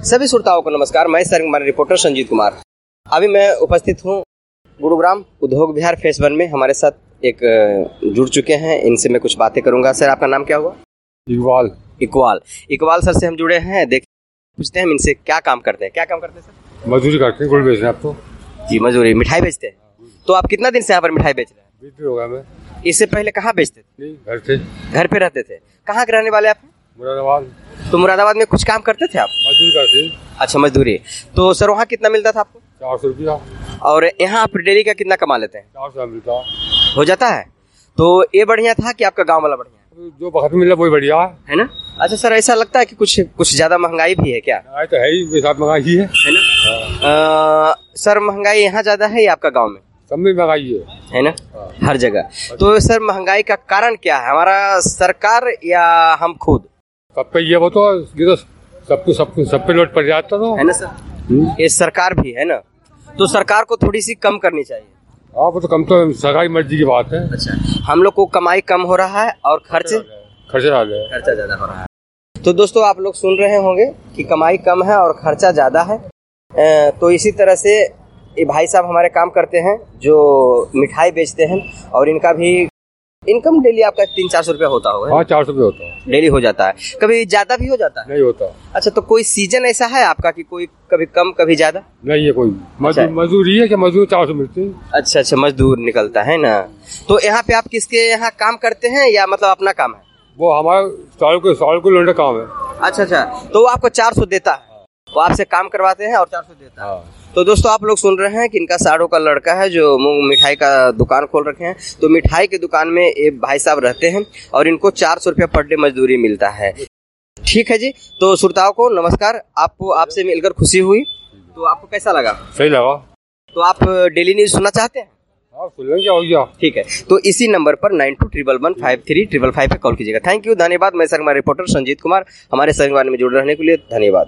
सभी श्रोताओं को नमस्कार। मैं सरगम रिपोर्टर संजीत कुमार। अभी मैं उपस्थित हूँ गुरुग्राम उद्योग विहार फेस 1 में। हमारे साथ एक जुड़ चुके हैं, इनसे मैं कुछ बातें करूंगा। सर, आपका नाम क्या हुआ? इकबाल सर से हम जुड़े हैं। देख पूछते हैं हम इनसे क्या काम करते हैं। क्या काम करते हैं सर? मजदूरी करते हैं। गुड़ बेच रहे हैं आप तो? जी, मजदूरी। मिठाई बेचते हैं। तो आप कितना दिन से यहाँ पर मिठाई बेच रहे हैं? 20 दिन हो गया। मैं इससे पहले कहाँ बेचते थे? घर से। घर पे रहते थे। कहाँ के रहने वाले आप? मुरादाबाद। तो मुरादाबाद में कुछ काम करते थे आप? मजदूरी करते हैं। अच्छा, मजदूरी। तो सर वहाँ कितना मिलता था आपको? 400 रुपया। और यहाँ आप डेली का कितना कमा लेते हैं? 400 मिलता हो जाता है। तो ये बढ़िया था कि आपका गांव वाला बढ़िया है? जो वक्त मिल रहा वही बढ़िया है ना। अच्छा सर, ऐसा लगता है कि कुछ ज्यादा महंगाई भी है क्या? तो है ही, मेरे साथ महंगाई है ना। सर, महंगाई यहाँ ज्यादा है या आपका गाँव में? सब में महंगाई है ना, हर जगह। तो सर महंगाई का कारण क्या है? हमारा सरकार या हम खुद? सब पे ये वो तो ये तो सब पे लोड पड़ जाता तो है ना सर। ये सरकार भी है ना, तो सरकार को थोड़ी सी कम करनी चाहिए। हाँ, वो तो कम तो सरकारी मर्जी की बात है। अच्छा, हम लोग को कमाई कम हो रहा है और खर्चा ज्यादा हो रहा है। तो दोस्तों, आप लोग सुन रहे होंगे कि कमाई कम है और खर्चा ज्यादा है। तो इसी तरह से ये भाई साहब हमारे काम करते हैं जो मिठाई बेचते हैं, और इनका भी इनकम डेली आपका 300-400 रुपया होता होगा? हाँ, 400 रुपये होता है। डेली हो जाता है। कभी ज्यादा भी हो जाता है? नहीं होता। अच्छा, तो कोई सीजन ऐसा है आपका कि कोई कभी कम कभी ज्यादा? नहीं है कोई। मजदूरी है कि मजदूर 400 मिलते हैं। अच्छा, मजदूर निकलता है ना। तो यहाँ पे आप किसके यहाँ काम करते हैं या मतलब अपना काम है? वो हमारा साल को लोड काम है। अच्छा, तो वो आपको 400 देता है। वो आपसे काम करवाते हैं और 400 देता है। हाँ। तो दोस्तों, आप लोग सुन रहे हैं कि इनका साड़ों का लड़का है जो मिठाई का दुकान खोल रखे हैं। तो मिठाई की दुकान में ये भाई साहब रहते हैं और इनको 400 रुपया पर डे मजदूरी मिलता है। ठीक है जी। तो श्रोताओं को नमस्कार। आपसे मिलकर खुशी हुई। तो आपको कैसा लगा? सही लगा। तो आप डेली न्यूज सुनना चाहते हैं? हाँ, सुन लेंगे। क्या हो गया। ठीक है, तो इसी नंबर पर 9211153555 पे कॉल कीजिएगा। थैंक यू, धन्यवाद। मैं सरगम रिपोर्टर संजीत कुमार। हमारे सरगम में जुड़ रहने के लिए धन्यवाद।